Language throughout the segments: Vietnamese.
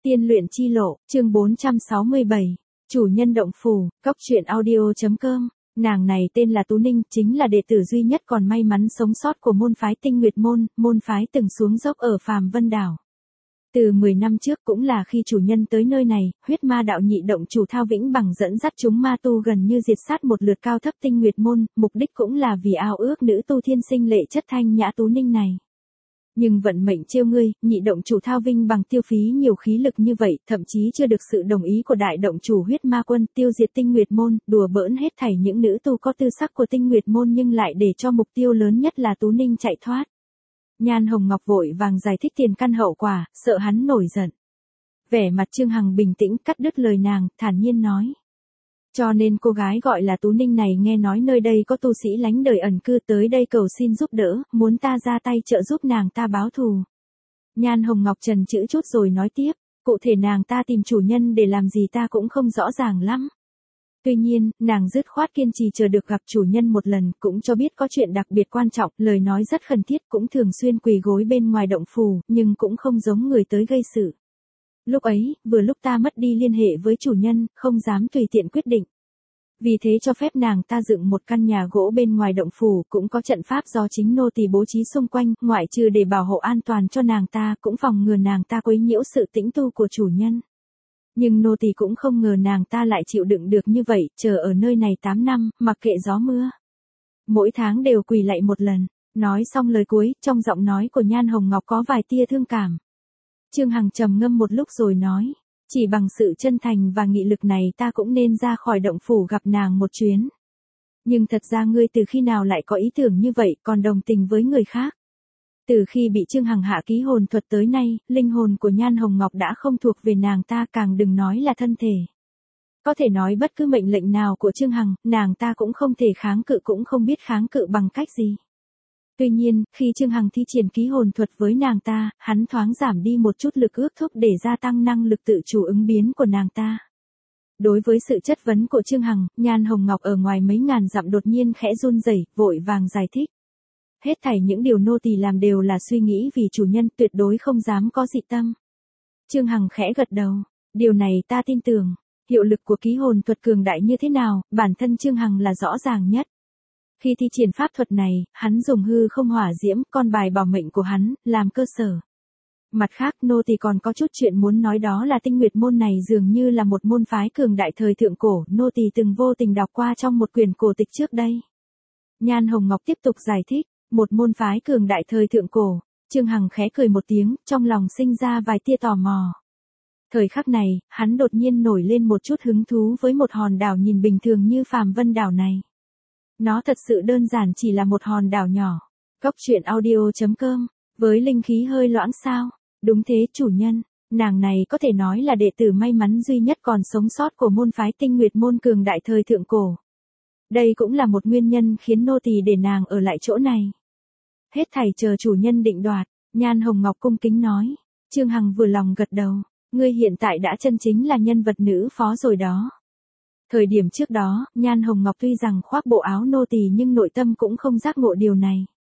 Tiên luyện chi lộ, chương 467. Chủ nhân động phủ, cóc truyện audio.com. Nàng này tên là Tú Ninh, chính là đệ tử duy nhất còn may mắn sống sót của môn phái Tinh Nguyệt môn, môn phái từng xuống dốc ở Phàm Vân Đảo. Từ 10 năm trước cũng là khi chủ nhân tới nơi này, huyết ma đạo nhị động chủ Thao Vĩnh Bằng dẫn dắt chúng ma tu gần như diệt sát một lượt cao thấp Tinh Nguyệt môn, mục đích cũng là vì ao ước nữ tu thiên sinh lệ chất thanh nhã Tú Ninh này. Nhưng vận mệnh trêu ngươi, nhị động chủ Thao Vĩnh Bằng tiêu phí nhiều khí lực như vậy, thậm chí chưa được sự đồng ý của đại động chủ huyết ma quân tiêu diệt Tinh Nguyệt môn, đùa bỡn hết thảy những nữ tu có tư sắc của Tinh Nguyệt môn nhưng lại để cho mục tiêu lớn nhất là Tú Ninh chạy thoát. Nhan Hồng Ngọc vội vàng giải thích tiền căn hậu quả, sợ hắn nổi giận. Vẻ mặt Trương Hằng bình tĩnh cắt đứt lời nàng, thản nhiên nói. Cho nên cô gái gọi là Tú Ninh này nghe nói nơi đây có tu sĩ lánh đời ẩn cư tới đây cầu xin giúp đỡ, muốn ta ra tay trợ giúp nàng ta báo thù. Nhan Hồng Ngọc trần chữ chút rồi nói tiếp, cụ thể nàng ta tìm chủ nhân để làm gì ta cũng không rõ ràng lắm. Tuy nhiên, nàng dứt khoát kiên trì chờ được gặp chủ nhân một lần, cũng cho biết có chuyện đặc biệt quan trọng, lời nói rất khẩn thiết, cũng thường xuyên quỳ gối bên ngoài động phủ, nhưng cũng không giống người tới gây sự. Lúc ấy, vừa lúc ta mất đi liên hệ với chủ nhân, không dám tùy tiện quyết định. Vì thế cho phép nàng ta dựng một căn nhà gỗ bên ngoài động phủ, cũng có trận pháp do chính nô tỳ bố trí xung quanh, ngoại trừ để bảo hộ an toàn cho nàng ta, cũng phòng ngừa nàng ta quấy nhiễu sự tĩnh tu của chủ nhân. Nhưng nô tỳ cũng không ngờ nàng ta lại chịu đựng được như vậy, chờ ở nơi này 8 năm, mặc kệ gió mưa. Mỗi tháng đều quỳ lạy một lần. Nói xong lời cuối, trong giọng nói của Nhan Hồng Ngọc có vài tia thương cảm. Trương Hằng trầm ngâm một lúc rồi nói, chỉ bằng sự chân thành và nghị lực này ta cũng nên ra khỏi động phủ gặp nàng một chuyến. Nhưng thật ra ngươi từ khi nào lại có ý tưởng như vậy, còn đồng tình với người khác? Từ khi bị Trương Hằng hạ ký hồn thuật tới nay, linh hồn của Nhan Hồng Ngọc đã không thuộc về nàng ta, càng đừng nói là thân thể. Có thể nói bất cứ mệnh lệnh nào của Trương Hằng, nàng ta cũng không thể kháng cự, cũng không biết kháng cự bằng cách gì. Tuy nhiên, khi Trương Hằng thi triển ký hồn thuật với nàng ta, hắn thoáng giảm đi một chút lực ước thúc để gia tăng năng lực tự chủ ứng biến của nàng ta. Đối với sự chất vấn của Trương Hằng, Nhan Hồng Ngọc ở ngoài mấy ngàn dặm đột nhiên khẽ run rẩy, vội vàng giải thích. Hết thảy những điều nô tỳ làm đều là suy nghĩ vì chủ nhân, tuyệt đối không dám có dị tâm. Trương Hằng khẽ gật đầu, điều này ta tin tưởng. Hiệu lực của ký hồn thuật cường đại như thế nào, bản thân Trương Hằng là rõ ràng nhất. Khi thi triển pháp thuật này, hắn dùng hư không hỏa diễm, con bài bảo mệnh của hắn, làm cơ sở. Mặt khác, nô tỳ còn có chút chuyện muốn nói, đó là Tinh Nguyệt môn này dường như là một môn phái cường đại thời thượng cổ, nô tỳ từng vô tình đọc qua trong một quyển cổ tịch trước đây. Nhan Hồng Ngọc tiếp tục giải thích, một môn phái cường đại thời thượng cổ. Trương Hằng khẽ cười một tiếng, trong lòng sinh ra vài tia tò mò. Thời khắc này, hắn đột nhiên nổi lên một chút hứng thú với một hòn đảo nhìn bình thường như Phàm Vân Đảo này. Nó thật sự đơn giản chỉ là một hòn đảo nhỏ. Cóc truyện audio.com, với linh khí hơi loãng sao? Đúng thế chủ nhân, nàng này có thể nói là đệ tử may mắn duy nhất còn sống sót của môn phái Tinh Nguyệt môn cường đại thời thượng cổ. Đây cũng là một nguyên nhân khiến nô tỳ để nàng ở lại chỗ này. Hết thảy chờ chủ nhân định đoạt, Nhan Hồng Ngọc cung kính nói. Trương Hằng vừa lòng gật đầu, ngươi hiện tại đã chân chính là nhân vật nữ phó rồi đó. Thời điểm trước đó, Nhan Hồng Ngọc tuy rằng khoác bộ áo nô tỳ nhưng nội tâm cũng không giác ngộ điều này.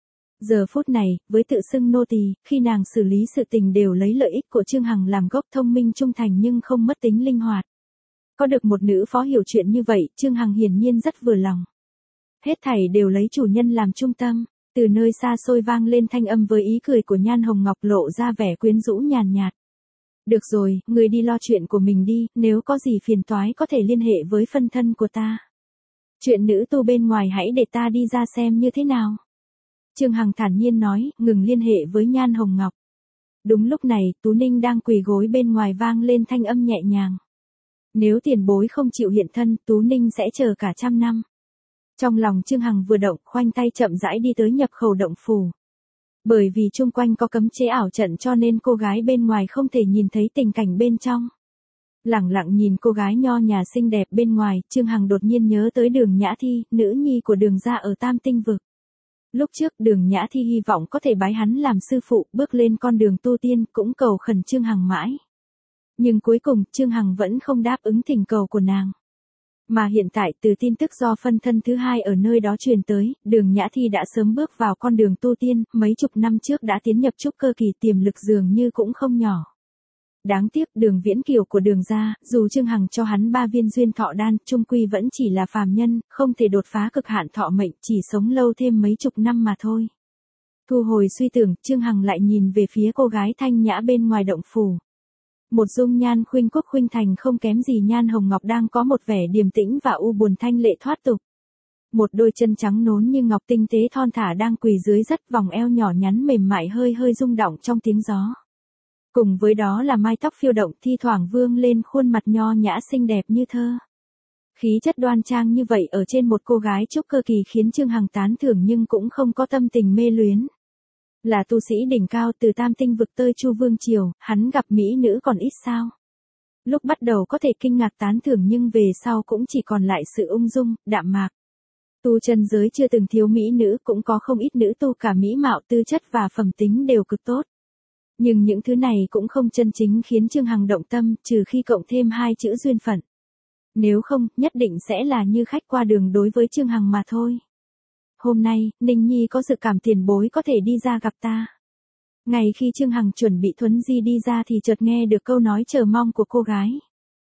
Giờ phút này, với tự xưng nô tỳ, khi nàng xử lý sự tình đều lấy lợi ích của Trương Hằng làm gốc, thông minh trung thành nhưng không mất tính linh hoạt. Có được một nữ phó hiểu chuyện như vậy, Trương Hằng hiển nhiên rất vừa lòng. Hết thảy đều lấy chủ nhân làm trung tâm, từ nơi xa xôi vang lên thanh âm với ý cười của Nhan Hồng Ngọc lộ ra vẻ quyến rũ nhàn nhạt. Được rồi, người đi lo chuyện của mình đi, nếu có gì phiền toái có thể liên hệ với phân thân của ta. Chuyện nữ tu bên ngoài hãy để ta đi ra xem như thế nào. Trương Hằng thản nhiên nói, ngừng liên hệ với Nhan Hồng Ngọc. Đúng lúc này, Tú Ninh đang quỳ gối bên ngoài vang lên thanh âm nhẹ nhàng. Nếu tiền bối không chịu hiện thân, Tú Ninh sẽ chờ cả 100 năm. Trong lòng Trương Hằng vừa động, khoanh tay chậm rãi đi tới nhập khẩu động phủ. Bởi vì chung quanh có cấm chế ảo trận cho nên cô gái bên ngoài không thể nhìn thấy tình cảnh bên trong. Lẳng lặng nhìn cô gái nho nhã xinh đẹp bên ngoài, Trương Hằng đột nhiên nhớ tới Đường Nhã Thi, nữ nhi của Đường gia ở Tam Tinh vực. Lúc trước Đường Nhã Thi hy vọng có thể bái hắn làm sư phụ, bước lên con đường tu tiên, cũng cầu khẩn Trương Hằng mãi. Nhưng cuối cùng, Trương Hằng vẫn không đáp ứng thỉnh cầu của nàng. Mà hiện tại, từ tin tức do phân thân thứ hai ở nơi đó truyền tới, Đường Nhã Thi đã sớm bước vào con đường tu tiên, mấy chục năm trước đã tiến nhập trúc cơ kỳ, tiềm lực dường như cũng không nhỏ. Đáng tiếc Đường Viễn Kiều của Đường gia, dù Trương Hằng cho hắn 3 viên duyên thọ đan, chung quy vẫn chỉ là phàm nhân, không thể đột phá cực hạn thọ mệnh, chỉ sống lâu thêm mấy chục năm mà thôi. Thu hồi suy tưởng, Trương Hằng lại nhìn về phía cô gái thanh nhã bên ngoài động phủ. Một dung nhan khuynh quốc khuynh thành không kém gì Nhan Hồng Ngọc đang có một vẻ điềm tĩnh và u buồn thanh lệ thoát tục. Một đôi chân trắng nốn như ngọc tinh tế thon thả đang quỳ dưới rất vòng eo nhỏ nhắn mềm mại hơi hơi rung động trong tiếng gió. Cùng với đó là mái tóc phiêu động thi thoảng vương lên khuôn mặt nho nhã xinh đẹp như thơ. Khí chất đoan trang như vậy ở trên một cô gái trúc cơ kỳ khiến Trương Hằng tán thưởng nhưng cũng không có tâm tình mê luyến. Là tu sĩ đỉnh cao từ tam tinh vực tới Chu Vương Triều, hắn gặp mỹ nữ còn ít sao. Lúc bắt đầu có thể kinh ngạc tán thưởng nhưng về sau cũng chỉ còn lại sự ung dung, đạm mạc. Tu chân giới chưa từng thiếu mỹ nữ, cũng có không ít nữ tu cả mỹ mạo tư chất và phẩm tính đều cực tốt. Nhưng những thứ này cũng không chân chính khiến Trương Hằng động tâm, trừ khi cộng thêm 2 chữ duyên phận. Nếu không, nhất định sẽ là như khách qua đường đối với Trương Hằng mà thôi. Hôm nay, Ninh Nhi có dự cảm tiền bối có thể đi ra gặp ta. Ngày khi Trương Hằng chuẩn bị thuấn di đi ra thì chợt nghe được câu nói chờ mong của cô gái.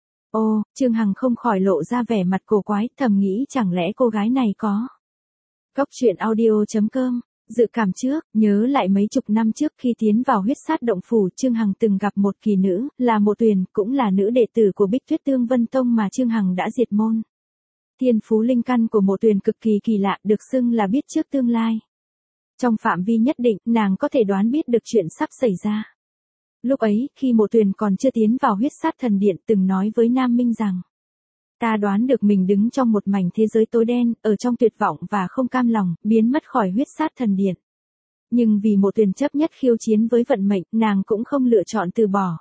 Ô, Trương Hằng không khỏi lộ ra vẻ mặt cổ quái, thầm nghĩ chẳng lẽ cô gái này có. Cóc truyện audio.com, dự cảm trước, nhớ lại mấy chục năm trước khi tiến vào huyết sát động phủ Trương Hằng từng gặp một kỳ nữ, là Mộ Tuyền, cũng là nữ đệ tử của Bích Tuyết Tương Vân Tông mà Trương Hằng đã diệt môn. Thiên phú linh căn của Mộ Tuyền cực kỳ kỳ lạ, được xưng là biết trước tương lai. Trong phạm vi nhất định, nàng có thể đoán biết được chuyện sắp xảy ra. Lúc ấy, khi Mộ Tuyền còn chưa tiến vào huyết sát thần điện từng nói với Nam Minh rằng: ta đoán được mình đứng trong một mảnh thế giới tối đen, ở trong tuyệt vọng và không cam lòng, biến mất khỏi huyết sát thần điện. Nhưng vì Mộ Tuyền chấp nhất khiêu chiến với vận mệnh, nàng cũng không lựa chọn từ bỏ.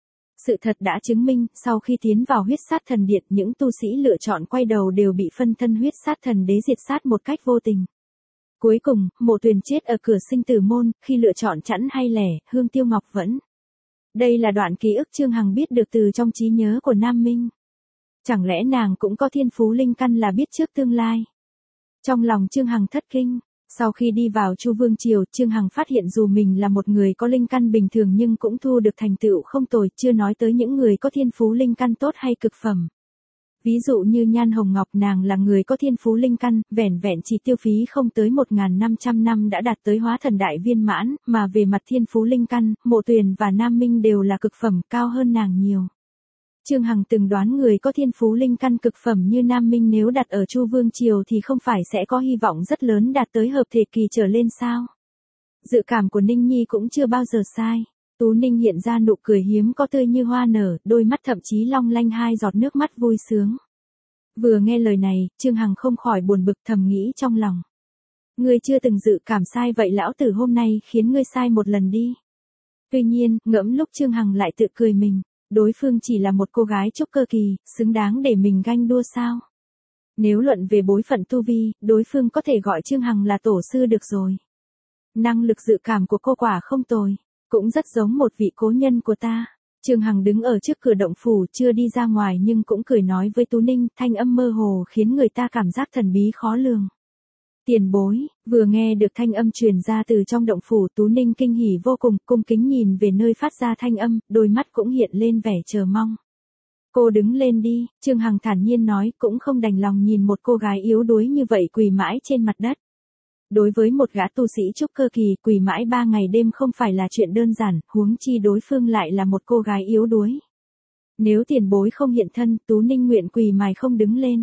Sự thật đã chứng minh, sau khi tiến vào huyết sát thần điện, những tu sĩ lựa chọn quay đầu đều bị phân thân huyết sát thần đế diệt sát một cách vô tình. Cuối cùng, Mộ Tuyền chết ở cửa sinh tử môn, khi lựa chọn chẵn hay lẻ, hương tiêu ngọc vẫn. Đây là đoạn ký ức Trương Hằng biết được từ trong trí nhớ của Nam Minh. Chẳng lẽ nàng cũng có thiên phú linh căn là biết trước tương lai? Trong lòng Trương Hằng thất kinh. Sau khi đi vào Chu Vương Triều, Trương Hằng phát hiện dù mình là một người có linh căn bình thường nhưng cũng thu được thành tựu không tồi, chưa nói tới những người có thiên phú linh căn tốt hay cực phẩm. Ví dụ như Nhan Hồng Ngọc, nàng là người có thiên phú linh căn, vẻn vẹn chỉ tiêu phí không tới 1.500 năm đã đạt tới hóa thần đại viên mãn, mà về mặt thiên phú linh căn, Mộ Tuyền và Nam Minh đều là cực phẩm, cao hơn nàng nhiều. Trương Hằng từng đoán người có thiên phú linh căn cực phẩm như Nam Minh nếu đặt ở Chu Vương Triều thì không phải sẽ có hy vọng rất lớn đạt tới hợp thể kỳ trở lên sao? Dự cảm của Ninh Nhi cũng chưa bao giờ sai. Tú Ninh hiện ra nụ cười hiếm có tươi như hoa nở, đôi mắt thậm chí long lanh 2 giọt nước mắt vui sướng. Vừa nghe lời này, Trương Hằng không khỏi buồn bực thầm nghĩ trong lòng. Ngươi chưa từng dự cảm sai vậy lão tử hôm nay khiến ngươi sai một lần đi. Tuy nhiên, ngẫm lúc Trương Hằng lại tự cười mình. Đối phương chỉ là một cô gái trúc cơ kỳ, xứng đáng để mình ganh đua sao? Nếu luận về bối phận tu vi, đối phương có thể gọi Trương Hằng là tổ sư được rồi. Năng lực dự cảm của cô quả không tồi, cũng rất giống một vị cố nhân của ta. Trương Hằng đứng ở trước cửa động phủ chưa đi ra ngoài nhưng cũng cười nói với Tú Ninh, thanh âm mơ hồ khiến người ta cảm giác thần bí khó lường. Tiền bối, vừa nghe được thanh âm truyền ra từ trong động phủ, Tú Ninh kinh hỉ vô cùng, cung kính nhìn về nơi phát ra thanh âm, đôi mắt cũng hiện lên vẻ chờ mong. Cô đứng lên đi, Trương Hằng thản nhiên nói, cũng không đành lòng nhìn một cô gái yếu đuối như vậy quỳ mãi trên mặt đất. Đối với một gã tu sĩ trúc cơ kỳ, quỳ mãi 3 ngày đêm không phải là chuyện đơn giản, huống chi đối phương lại là một cô gái yếu đuối. Nếu tiền bối không hiện thân, Tú Ninh nguyện quỳ mài không đứng lên.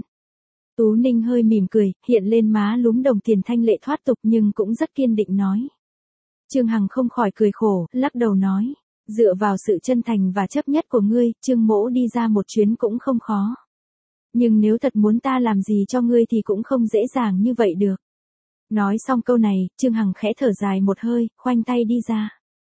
Tú Ninh hơi mỉm cười, hiện lên má lúm đồng tiền thanh lệ thoát tục nhưng cũng rất kiên định nói. Trương Hằng không khỏi cười khổ, lắc đầu nói. Dựa vào sự chân thành và chấp nhất của ngươi, Trương mỗ đi ra một chuyến cũng không khó. Nhưng nếu thật muốn ta làm gì cho ngươi thì cũng không dễ dàng như vậy được. Nói xong câu này, Trương Hằng khẽ thở dài một hơi, khoanh tay đi ra.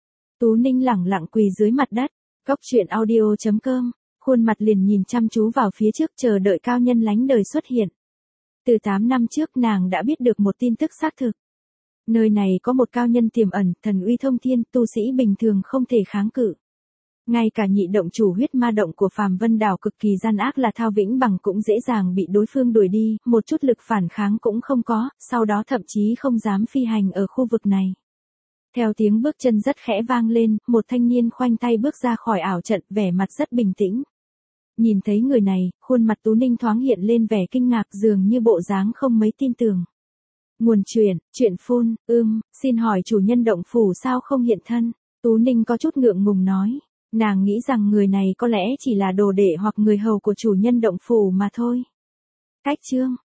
Tú Ninh lẳng lặng quỳ dưới mặt đất. Cóc truyện audio.com, khuôn mặt liền nhìn chăm chú vào phía trước chờ đợi cao nhân lánh đời xuất hiện. Từ 8 năm trước nàng đã biết được một tin tức xác thực. Nơi này có một cao nhân tiềm ẩn, thần uy thông thiên, tu sĩ bình thường không thể kháng cự. Ngay cả nhị động chủ huyết ma động của Phàm Vân Đảo cực kỳ gian ác là Thao Vĩnh Bằng cũng dễ dàng bị đối phương đuổi đi, một chút lực phản kháng cũng không có, sau đó thậm chí không dám phi hành ở khu vực này. Theo tiếng bước chân rất khẽ vang lên, một thanh niên khoanh tay bước ra khỏi ảo trận, vẻ mặt rất bình tĩnh. Nhìn thấy người này, khuôn mặt Tú Ninh thoáng hiện lên vẻ kinh ngạc, dường như bộ dáng không mấy tin tưởng. Nguồn chuyện phun, xin hỏi chủ nhân động phủ sao không hiện thân? Tú Ninh có chút ngượng ngùng nói. Nàng nghĩ rằng người này có lẽ chỉ là đồ đệ hoặc người hầu của chủ nhân động phủ mà thôi. Cách chương